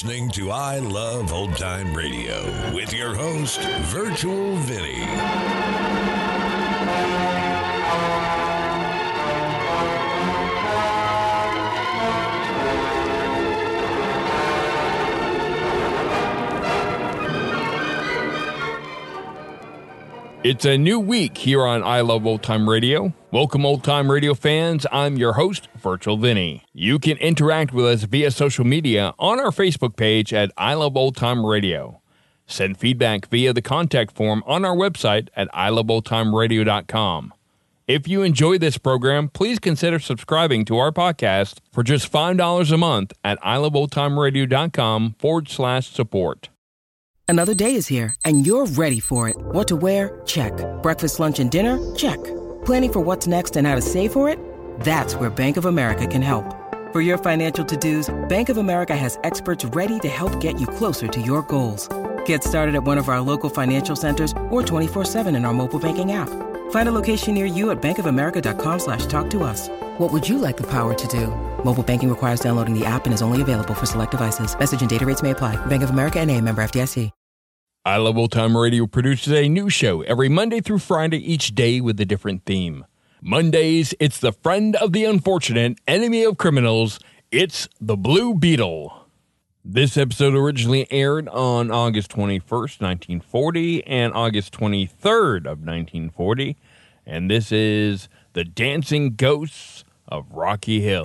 listening to I Love Old Time Radio with your host, Virtual Vinny. It's a new week here on I Love Old Time Radio. Welcome, Old Time Radio fans. I'm your host, Virtual Vinny. You can interact with us via social media on our Facebook page at I Love Old Time Radio. Send feedback via the contact form on our website at iloveoldtimeradio.com. If you enjoy this program, please consider subscribing to our podcast for just $5 a month at iloveoldtimeradio.com/support. Another day is here, and you're ready for it. What to wear? Check. Breakfast, lunch, and dinner? Check. Planning for what's next and how to save for it? That's where Bank of America can help. For your financial to-dos, Bank of America has experts ready to help get you closer to your goals. Get started at one of our local financial centers or 24/7 in our mobile banking app. Find a location near you at bankofamerica.com/talktous. What would you like the power to do? Mobile banking requires downloading the app and is only available for select devices. Message and data rates may apply. Bank of America N.A., member FDIC. I Love Old Time Radio produces a new show every Monday through Friday, each day with a different theme. Mondays, it's the friend of the unfortunate, enemy of criminals. It's the Blue Beetle. This episode originally aired on August 21st, 1940, and August 23rd of 1940, and this is The Dancing Ghosts of Rocky Hills.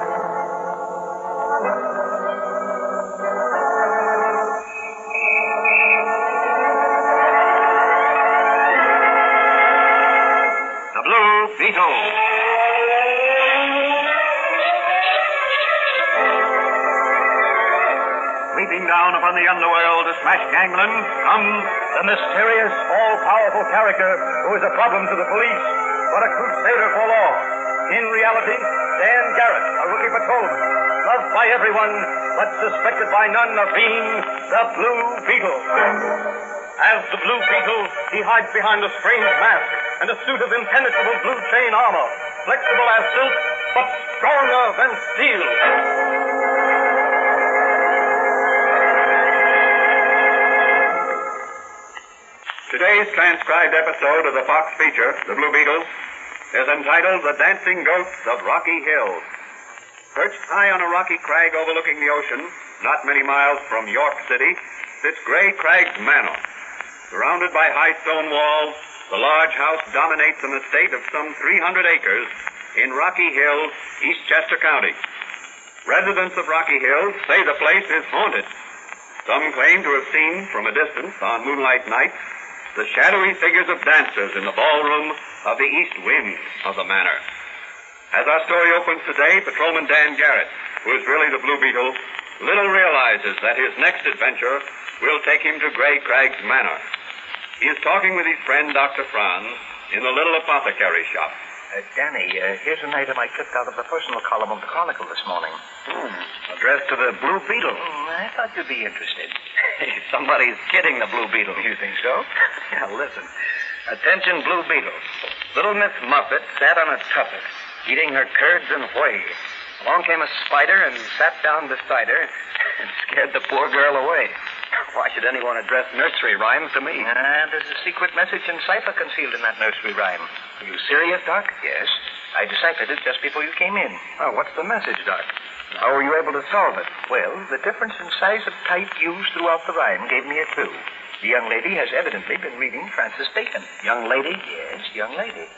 Sweeping down upon the underworld to smash gangland comes the mysterious, all-powerful character who is a problem to the police, but a crusader for law. In reality, Dan Garrett, a rookie patrolman, loved by everyone, but suspected by none of being the Blue Beetle. As the Blue Beetle, he hides behind a strange mask and a suit of impenetrable blue chain armor, flexible as silk, but stronger than steel. Today's transcribed episode of the Fox feature, The Blue Beetle, is entitled The Dancing Ghosts of Rocky Hills. Perched high on a rocky crag overlooking the ocean, not many miles from York City, sits Gray Crags Manor. Surrounded by high stone walls, the large house dominates an estate of some 300 acres in Rocky Hills, Eastchester County. Residents of Rocky Hills say the place is haunted. Some claim to have seen, from a distance on moonlight nights, the shadowy figures of dancers in the ballroom of the east wing of the manor. As our story opens today, Patrolman Dan Garrett, who is really the Blue Beetle, little realizes that his next adventure will take him to Gray Crags Manor. He is talking with his friend, Dr. Franz, in the little apothecary shop. Danny, here's an item I clipped out of the personal column of the Chronicle this morning. Addressed to the Blue Beetle. I thought you'd be interested. Somebody's kidding the Blue Beetle. You think so? Now, listen. Attention, Blue Beetle. Little Miss Muffet sat on a tuffet, eating her curds and whey. Along came a spider and sat down beside her and scared the poor girl away. Why should anyone address nursery rhymes to me? There's a secret message in cipher concealed in that nursery rhyme. Are you serious, Doc? Yes. I deciphered it just before you came in. Oh, what's the message, Doc? How were you able to solve it? Well, the difference in size of type used throughout the rhyme gave me a clue. The young lady has evidently been reading Francis Bacon. Young lady? Yes, young lady.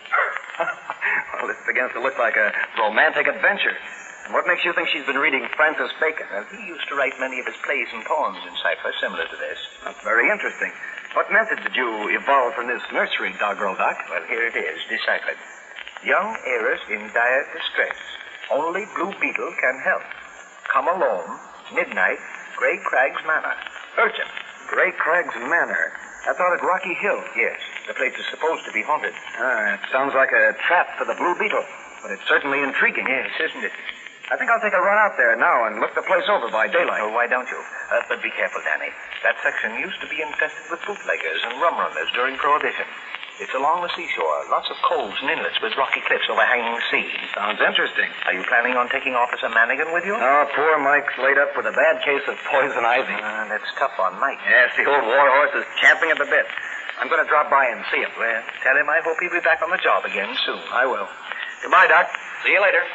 Well, this begins to look like a romantic adventure. And what makes you think she's been reading Francis Bacon? Well, he used to write many of his plays and poems in cipher similar to this. That's very interesting. What method did you evolve from this nursery doggerel, Doc? Well, here it is, deciphered. Young heiress in dire distress. Only Blue Beetle can help. Come alone, midnight, Gray Crags Manor. Urgent. Gray Crags Manor. That's out at Rocky Hill. Yes, the place is supposed to be haunted. It sounds like a trap for the Blue Beetle, but it's certainly intriguing. Yes, isn't it? I think I'll take a run out there now and look the place over by daylight. Oh, why don't you? But be careful, Danny. That section used to be infested with bootleggers and rum runners during Prohibition. It's along the seashore. Lots of coves and inlets with rocky cliffs overhanging the sea. Sounds interesting. Are you planning on taking Officer Manigan with you? Oh, poor Mike's laid up with a bad case of poison ivy. That's tough on Mike. Yes, the old war horse is champing at the bit. I'm going to drop by and see him. Well, tell him I hope he'll be back on the job again soon. I will. Goodbye, Doc. See you later.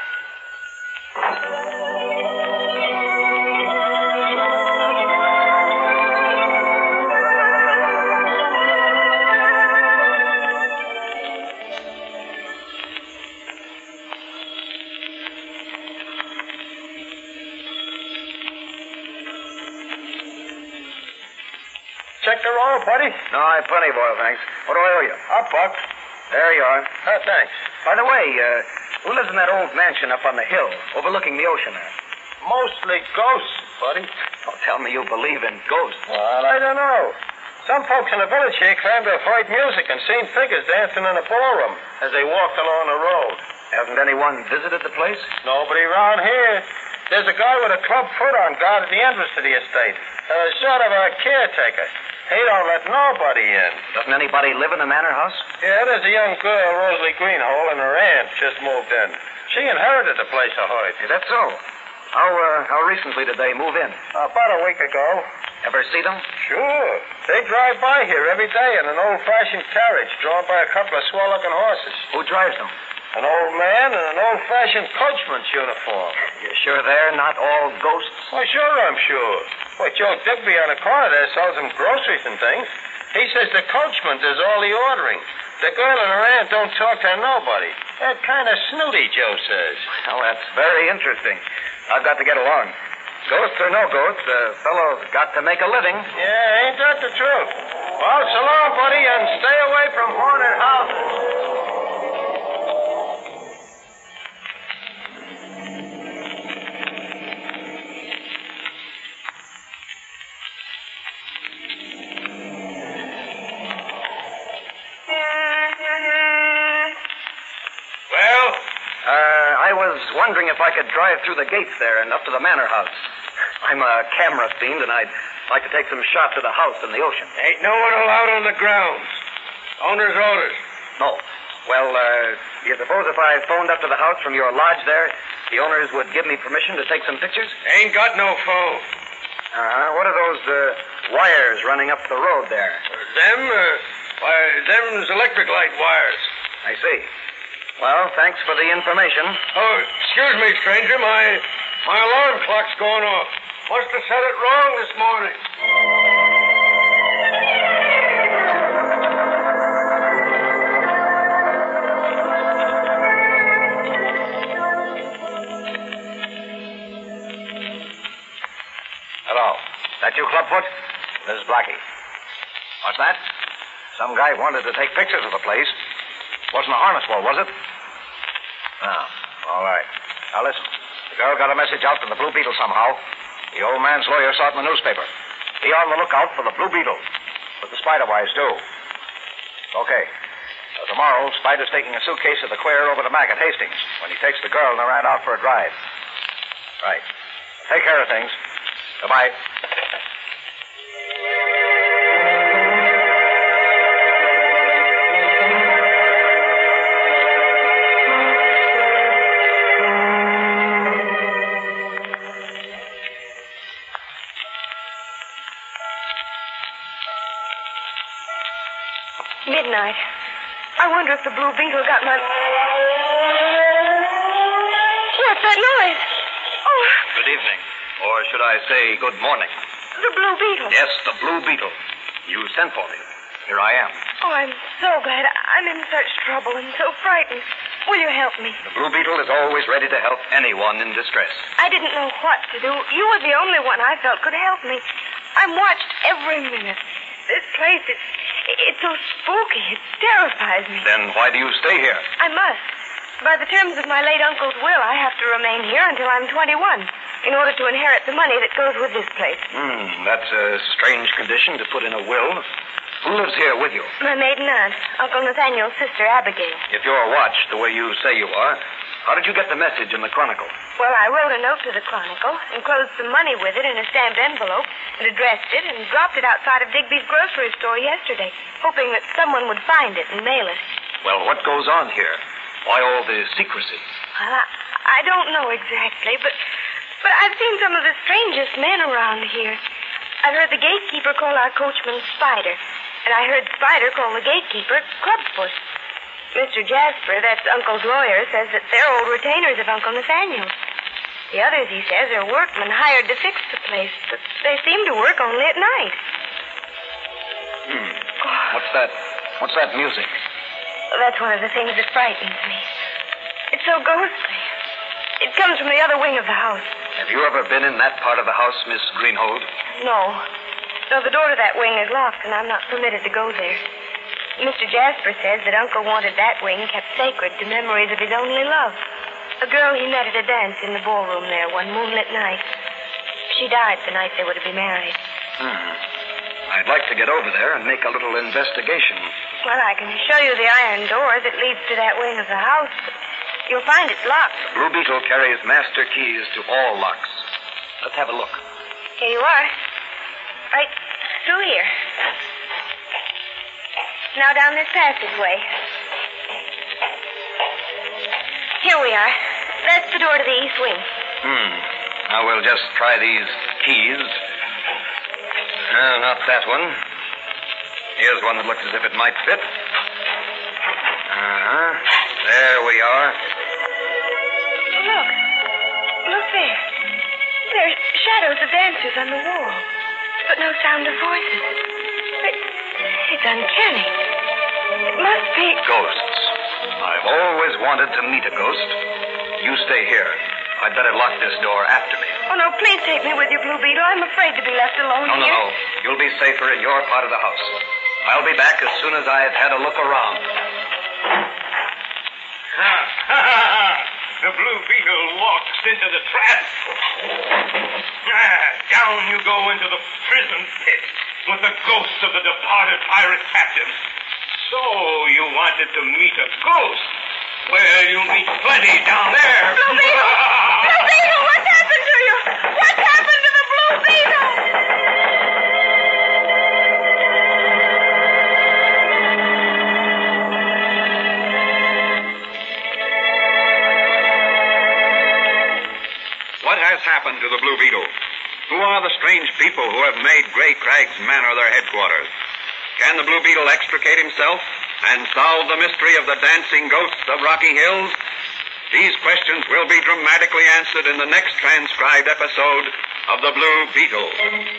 Check the roll, buddy. No, I have plenty of oil, thanks. What do I owe you? $1. There you are. Oh, thanks. By the way, who lives in that old mansion up on the hill, overlooking the ocean there? Mostly ghosts, buddy. Don't tell me you believe in ghosts. Well, I don't know. Some folks in the village here claim to have heard music and seen figures dancing in a ballroom as they walked along the road. Hasn't anyone visited the place? Nobody around here. There's a guy with a club foot on guard at the entrance to the estate. Sort of a caretaker. He don't let nobody in. Doesn't anybody live in the manor house? Yeah, there's a young girl, Rosalie Greenhole, and her aunt just moved in. She inherited the place, I heard. Is that so? How recently did they move in? About a week ago. Ever see them? Sure. They drive by here every day in an old-fashioned carriage drawn by a couple of swell-looking horses. Who drives them? An old man in an old-fashioned coachman's uniform. You're sure they're not all ghosts? Well, sure I'm sure. Well, Joe Digby on the corner there sells them groceries and things. He says the coachman does all the ordering. The girl and her aunt don't talk to nobody. They're kind of snooty, Joe says. Well, that's very interesting. I've got to get along. Ghosts or no ghosts, a fellow's got to make a living. Yeah, ain't that the truth? Well, so long, buddy, and stay away from haunted houses. I was wondering if I could drive through the gates there and up to the manor house. I'm a camera fiend, and I'd like to take some shots of the house and the ocean. Ain't no one allowed on the grounds. Owner's orders. No. Well, you suppose if I phoned up to the house from your lodge there, the owners would give me permission to take some pictures? Ain't got no phone. What are those wires running up the road there? Them's electric light wires. I see. Well, thanks for the information. Oh, excuse me, stranger. My alarm clock's going off. Must have set it wrong this morning. Hello. That you, Clubfoot? This is Blackie. What's that? Some guy wanted to take pictures of the place. Wasn't a harness wall, was it? Oh, all right. Now listen. The girl got a message out from the Blue Beetle somehow. The old man's lawyer saw it in the newspaper. Be on the lookout for the Blue Beetle. With the Spiderwise, too. Okay. Tomorrow, Spider's taking a suitcase of the queer over to Mac at Hastings when he takes the girl and the rat out for a drive. Right. Take care of things. Goodbye. Midnight. I wonder if the Blue Beetle got my... What's that noise? Oh. Good evening. Or should I say good morning? The Blue Beetle. Yes, the Blue Beetle. You sent for me. Here I am. Oh, I'm so glad. I'm in such trouble and so frightened. Will you help me? The Blue Beetle is always ready to help anyone in distress. I didn't know what to do. You were the only one I felt could help me. I'm watched every minute. This place, it's so spooky. It terrifies me. Then why do you stay here? I must. By the terms of my late uncle's will, I have to remain here until I'm 21 in order to inherit the money that goes with this place. That's a strange condition to put in a will. Who lives here with you? My maiden aunt, Uncle Nathaniel's sister, Abigail. If you're watched the way you say you are, How did you get the message in the Chronicle? Well, I wrote a note to the Chronicle, enclosed some money with it in a stamped envelope, and addressed it, and dropped it outside of Digby's grocery store yesterday, hoping that someone would find it and mail it. Well, what goes on here? Why all the secrecy? Well, I don't know exactly, but I've seen some of the strangest men around here. I've heard the gatekeeper call our coachman Spider, and I heard Spider call the gatekeeper Clubfoot. Mr. Jasper, that's Uncle's lawyer, says that they're old retainers of Uncle Nathaniel. The others, he says, are workmen hired to fix the place, but they seem to work only at night. What's that music? That's one of the things that frightens me. It's so ghostly. It comes from the other wing of the house. Have you ever been in that part of the house, Miss Greenhold? No. No, the door to that wing is locked, and I'm not permitted to go there. Mr. Jasper says that Uncle wanted that wing kept sacred to memories of his only love, a girl he met at a dance in the ballroom there one moonlit night. She died the night they were to be married. I'd like to get over there and make a little investigation. Well, I can show you the iron door that leads to that wing of the house, but you'll find it's locked. The Blue Beetle carries master keys to all locks. Let's have a look. Here you are. Right through here. Now down this passageway. Here we are. That's the door to the east wing. Now we'll just try these keys. No, not that one. Here's one that looks as if it might fit. There we are. Look there. There's shadows of dancers on the wall, but no sound of voices. It's uncanny. It must be... Ghosts. I've always wanted to meet a ghost. You stay here. I'd better lock this door after me. Oh, no, please take me with you, Blue Beetle. I'm afraid to be left alone here. No. You'll be safer in your part of the house. I'll be back as soon as I've had a look around. The Blue Beetle walks into the trap. Down you go into the prison pit with the ghosts of the departed pirate captain. So you wanted to meet a ghost? Well, you'll meet plenty down there. Blue Beetle! Blue Beetle, what's happened to you? What's happened to the Blue Beetle? What has happened to the Blue Beetle? Who are the strange people who have made Gray Crags Manor their headquarters? Can the Blue Beetle extricate himself and solve the mystery of the dancing ghosts of Rocky Hills? These questions will be dramatically answered in the next transcribed episode of The Blue Beetle.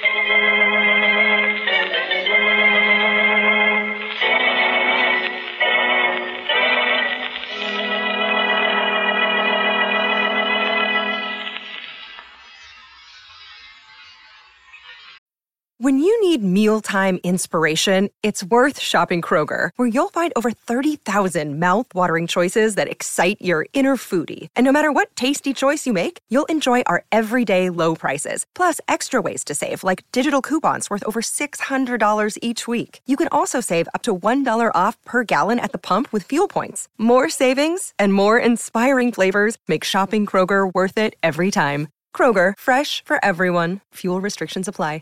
When you need mealtime inspiration, it's worth shopping Kroger, where you'll find over 30,000 mouth-watering choices that excite your inner foodie. And no matter what tasty choice you make, you'll enjoy our everyday low prices, plus extra ways to save, like digital coupons worth over $600 each week. You can also save up to $1 off per gallon at the pump with fuel points. More savings and more inspiring flavors make shopping Kroger worth it every time. Kroger, fresh for everyone. Fuel restrictions apply.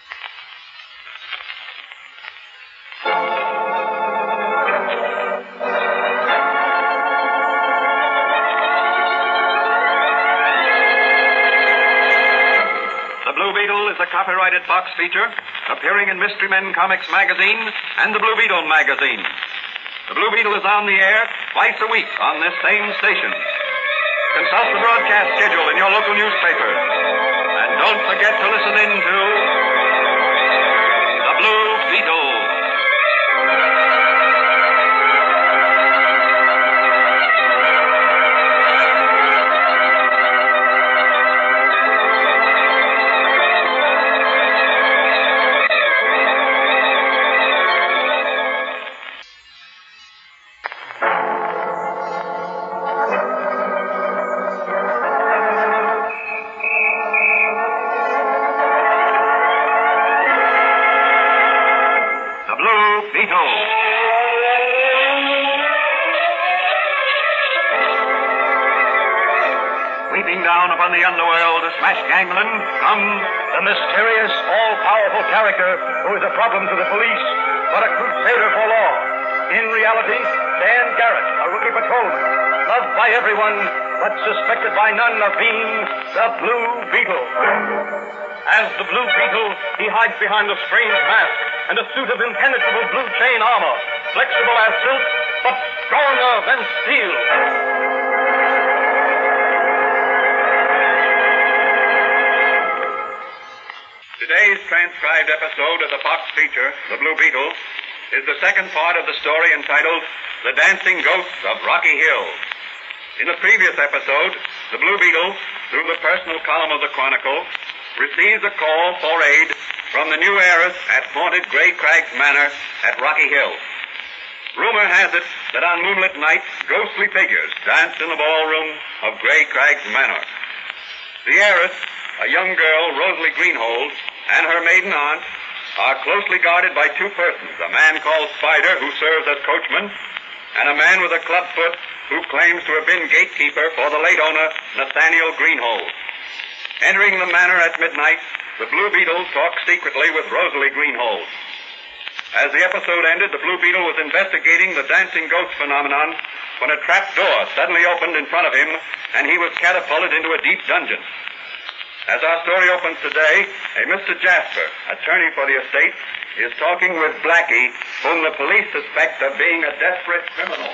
Is a copyrighted Fox feature appearing in Mystery Men Comics magazine and the Blue Beetle magazine. The Blue Beetle is on the air twice a week on this same station. Consult the broadcast schedule in your local newspaper. And don't forget to listen in to The Blue Beetle. down upon the underworld to smash gangland comes The mysterious, all-powerful character who is a problem to the police, but a crusader for law. In reality, Dan Garrett, a rookie patrolman, loved by everyone, but suspected by none of being the Blue Beetle. As the Blue Beetle, he hides behind a strange mask and a suit of impenetrable blue chain armor, flexible as silk, but stronger than steel. Today's transcribed episode of the Fox feature, The Blue Beetle, is the second part of the story entitled The Dancing Ghosts of Rocky Hill. In the previous episode, the Blue Beetle, through the personal column of the Chronicle, receives a call for aid from the new heiress at haunted Gray Crags Manor at Rocky Hill. Rumor has it that on moonlit nights, ghostly figures dance in the ballroom of Gray Crags Manor. The heiress, a young girl, Rosalie Greenhold, and her maiden aunt are closely guarded by two persons, a man called Spider, who serves as coachman, and a man with a club foot who claims to have been gatekeeper for the late owner, Nathaniel Greenhold. Entering the manor at midnight, the Blue Beetle talks secretly with Rosalie Greenhold. As the episode ended, the Blue Beetle was investigating the dancing ghost phenomenon when a trap door suddenly opened in front of him, and he was catapulted into a deep dungeon. As our story opens today, a Mr. Jasper, attorney for the estate, is talking with Blackie, whom the police suspect of being a desperate criminal.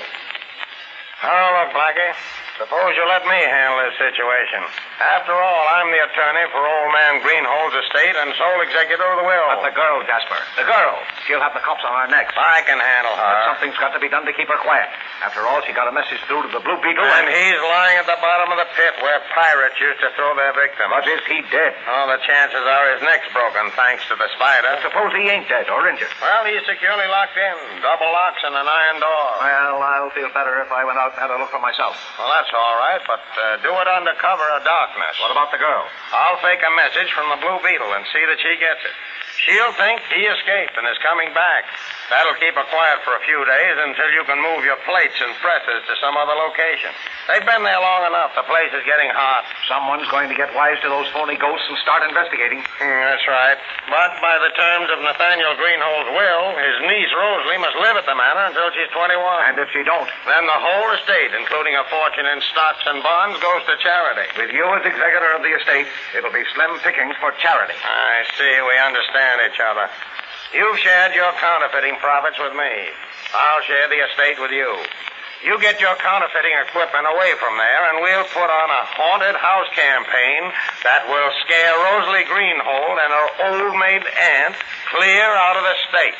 Oh, look, Blackie. Suppose you let me handle this situation. After all, I'm the attorney for old man Greenhold's estate and sole executor of the will. But the girl, Jasper. The girl. She'll have the cops on her next. I can handle her. But something's got to be done to keep her quiet. After all, she got a message through to the Blue Beetle. And he's lying at the bottom of the pit where pirates used to throw their victims. But is he dead? Oh, the chances are his neck's broken, thanks to the spider. But suppose he ain't dead or injured. Well, he's securely locked in. Double locks and an iron door. Well, I'll feel better if I went out and had a look for myself. Well, that's all right, but do it under cover of darkness. What about the girl? I'll fake a message from the Blue Beetle and see that she gets it. She'll think he escaped and is coming back. That'll keep her quiet for a few days until you can move your plates and presses to some other location. They've been there long enough. The place is getting hot. Someone's going to get wise to those phony ghosts and start investigating. That's right. But by the terms of Nathaniel Greenhold's will, his niece Rosalie must live at the manor until she's 21. And if she don't? Then the whole estate, including a fortune in stocks and bonds, goes to charity. With you as executor of the estate, it'll be slim pickings for charity. I see. We understand each other. You've shared your counterfeiting profits with me. I'll share the estate with you. You get your counterfeiting equipment away from there, and we'll put on a haunted house campaign that will scare Rosalie Greenhold and her old maid aunt clear out of the state.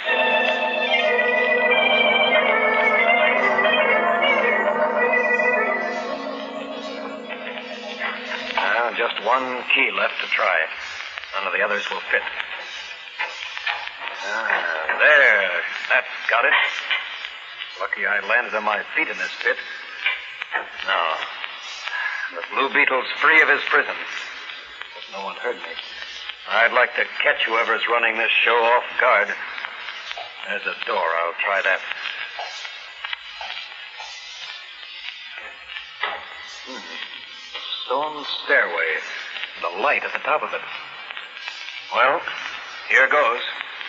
Just one key left to try. None of the others will fit. There. That's got it. Lucky I landed on my feet in this pit. No. The Blue Beetle's free of his prison. But no one heard me. I'd like to catch whoever's running this show off guard. There's a door. I'll try that. Stone stairway. The light at the top of it. Well, here goes.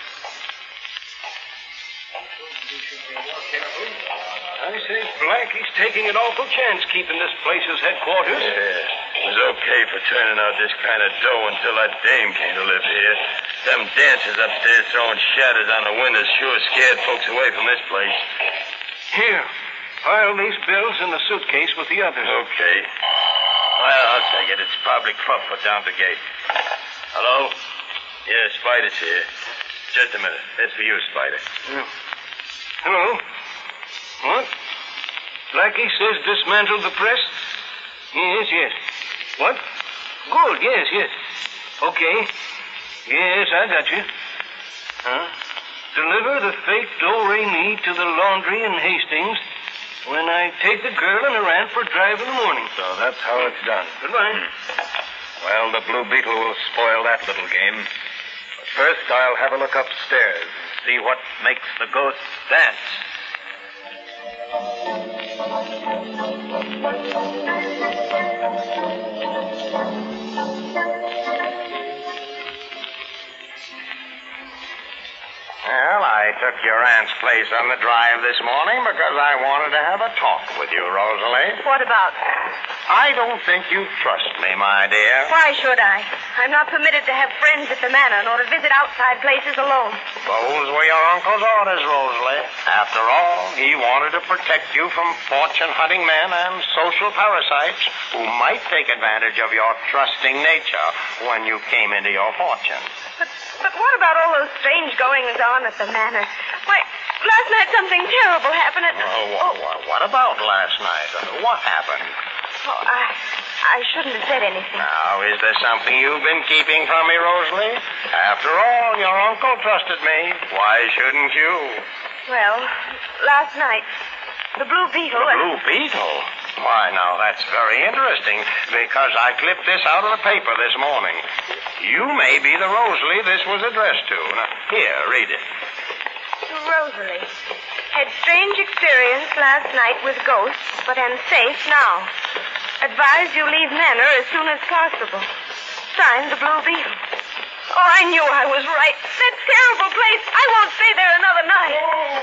I say, Blackie's taking an awful chance keeping this place as headquarters. Yeah, it was okay for turning out this kind of dough until that dame came to live here. Them dancers upstairs throwing shadows on the windows sure scared folks away from this place. Here, pile these bills in the suitcase with the others. Okay. Well, I'll take it. It's probably Crumpfoot down the gate. Hello? Yeah, Spider's here. Just a minute. It's for you, Spider. Hello? What? Blackie says dismantle the press? Yes. What? Good, yes. Okay. Yes, I got you. Huh? Deliver the fake do-re-mi to the laundry in Hastings when I take the girl and her aunt for a drive in the morning. So that's how it's done. Goodbye. Well, the Blue Beetle will spoil that little game. But first, I'll have a look upstairs and see what makes the ghosts dance. I took your aunt's place on the drive this morning because I wanted to have a talk with you, Rosalie. What about? I don't think you trust me, my dear. Why should I? I'm not permitted to have friends at the manor nor to visit outside places alone. Those were your uncle's orders, Rosalie. After all, he wanted to protect you from fortune-hunting men and social parasites who might take advantage of your trusting nature when you came into your fortune. But what about all those strange goings-on at the manor? Why, last night something terrible happened at... What about last night? What happened? Oh, I shouldn't have said anything. Now, is there something you've been keeping from me, Rosalie? After all, your uncle trusted me. Why shouldn't you? Well, last night, the Blue Beetle... The Blue Beetle? Why, now, that's very interesting, because I clipped this out of the paper this morning. You may be the Rosalie this was addressed to. Now, here, read it. To Rosalie. Had strange experience last night with ghosts, but am safe now. Advise you leave Manor as soon as possible. Signed, the Blue Beetle. Oh, I knew I was right. That terrible place. I won't stay there another night.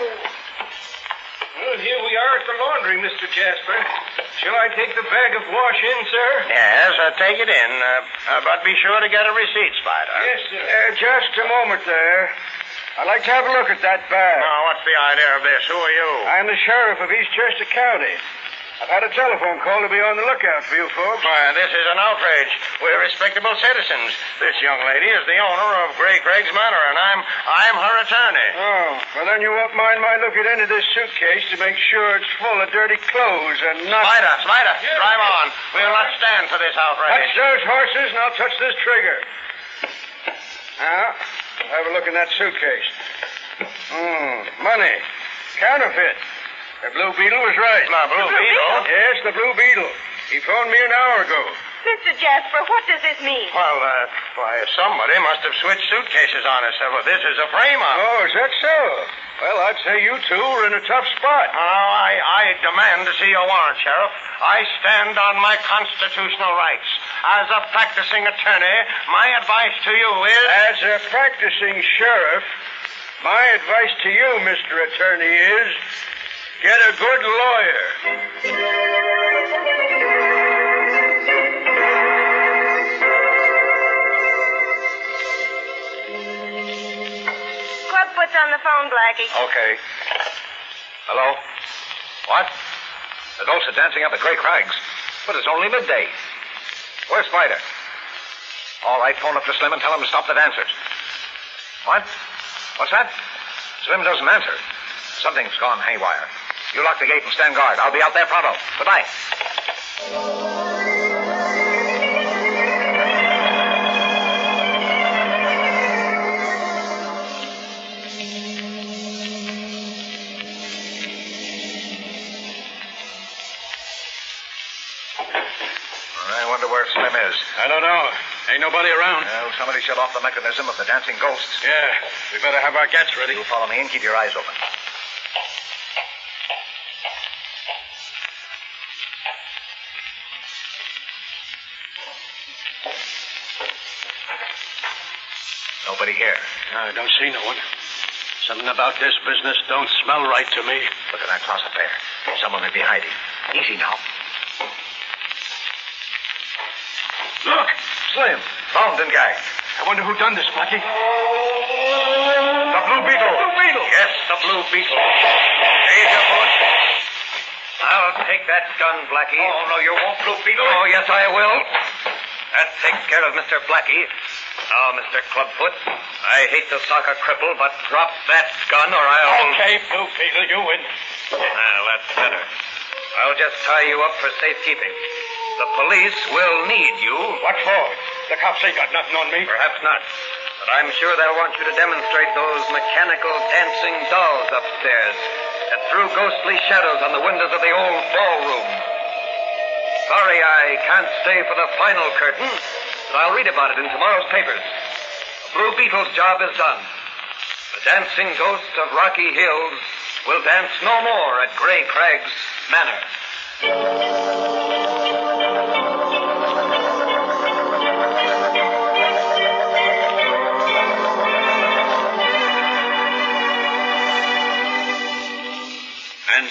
Well, here we are at the laundry, Mr. Jasper. Shall I take the bag of wash in, sir? Yes, take it in. But be sure to get a receipt, Spider. Yes, sir. Just a moment there. I'd like to have a look at that bag. Now, what's the idea of this? Who are you? I'm the sheriff of Eastchester County. I've had a telephone call to be on the lookout for you folks. Why, this is an outrage. We're respectable citizens. This young lady is the owner of Gray Craig's Manor, and I'm her attorney. Oh, well, then you won't mind my looking into this suitcase to make sure it's full of dirty clothes and not... Spider, drive on. We'll not stand for this outrage. Touch those horses, and I'll touch this trigger. Now, have a look in that suitcase. Money. Counterfeit. The Blue Beetle was right. The Blue Beetle? Yes, the Blue Beetle. He phoned me an hour ago. Mr. Jasper, what does this mean? Well, why, somebody must have switched suitcases on us. This is a frame-up. Oh, is that so? Well, I'd say you two were in a tough spot. Oh, I demand to see your warrant, Sheriff. I stand on my constitutional rights. As a practicing attorney, my advice to you is... As a practicing sheriff, my advice to you, Mr. Attorney, is... get a good lawyer. Clubfoot's on the phone, Blackie. Okay. Hello? What? The ghosts are dancing up at Gray Craig's. But it's only midday. Where's Spider? All right, phone up to Slim and tell him to stop the dancers. What? What's that? Slim doesn't answer. Something's gone haywire. You lock the gate and stand guard. I'll be out there pronto. Goodbye. I wonder where Slim is. I don't know. Ain't nobody around. Well, somebody shut off the mechanism of the dancing ghosts. Yeah, we better have our gats ready. You follow me and keep your eyes open. Nobody here. I don't see no one. Something about this business don't smell right to me. Look at that closet there. Someone may be hiding. Easy now. Look! Slim, bound and gagged. I wonder who done this, Blackie. The Blue Beetle. Blue Beetle! Yes, the Blue Beetle. Danger, boys. I'll take that gun, Blackie. Oh, no, you won't, Blue Beetle. Oh, yes, I will. That takes care of Mr. Blackie. Now, Mr. Clubfoot, I hate to sock a cripple, but drop that gun or I'll... Okay, Blue Beetle, you win. Well, that's better. I'll just tie you up for safekeeping. The police will need you. What for? The cops ain't got nothing on me. Perhaps not. But I'm sure they'll want you to demonstrate those mechanical dancing dolls upstairs that threw ghostly shadows on the windows of the old ballroom. Sorry I can't stay for the final curtain, but I'll read about it in tomorrow's papers. The Blue Beetle's job is done. The dancing ghosts of Rocky Hills will dance no more at Gray Craig's Manor.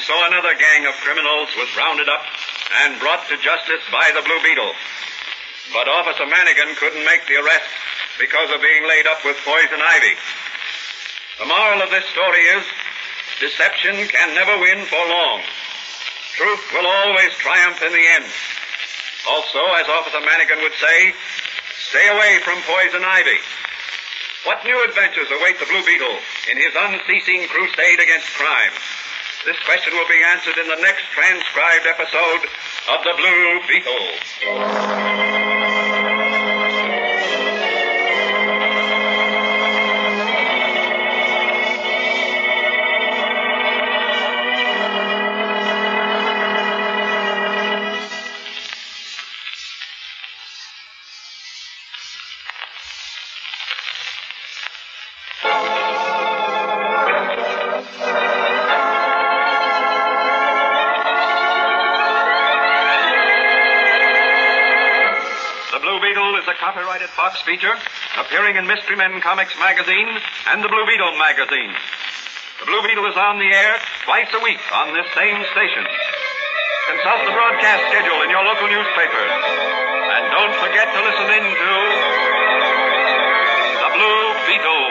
so another gang of criminals was rounded up and brought to justice by the Blue Beetle. But Officer Manigan couldn't make the arrest because of being laid up with poison ivy. The moral of this story is, deception can never win for long. Truth will always triumph in the end. Also, as Officer Manigan would say, stay away from poison ivy. What new adventures await the Blue Beetle in his unceasing crusade against crime? This question will be answered in the next transcribed episode of The Blue Beetle. Copyrighted Fox feature appearing in Mystery Men Comics magazine and the Blue Beetle magazine. The Blue Beetle is on the air twice a week on this same station. Consult the broadcast schedule in your local newspapers. And don't forget to listen in to The Blue Beetle.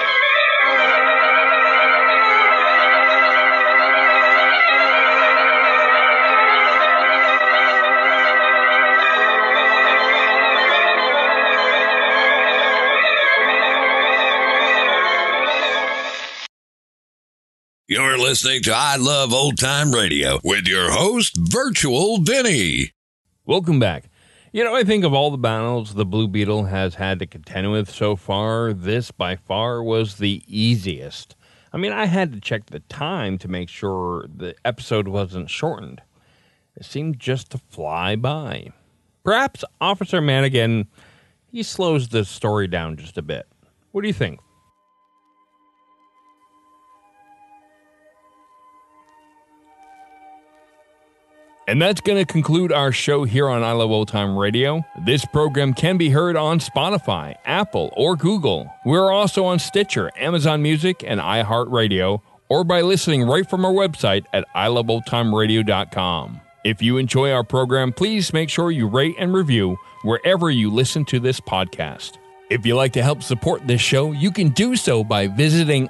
You're listening to I Love Old Time Radio with your host, Virtual Vinny. Welcome back. You know, I think of all the battles the Blue Beetle has had to contend with so far, this by far was the easiest. I mean, I had to check the time to make sure the episode wasn't shortened. It seemed just to fly by. Perhaps Officer Manigan, he slows the story down just a bit. What do you think? And that's going to conclude our show here on I Love Old Time Radio. This program can be heard on Spotify, Apple, or Google. We're also on Stitcher, Amazon Music, and iHeartRadio, or by listening right from our website at iloveoldtimeradio.com. If you enjoy our program, please make sure you rate and review wherever you listen to this podcast. If you'd like to help support this show, you can do so by visiting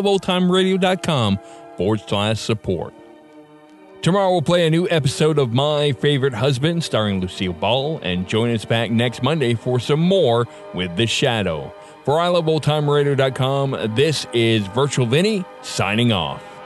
iloveoldtimeradio.com/support. Tomorrow we'll play a new episode of My Favorite Husband starring Lucille Ball, and join us back next Monday for some more with The Shadow. For iloveoldtimeradio.com, this is Virtual Vinny signing off.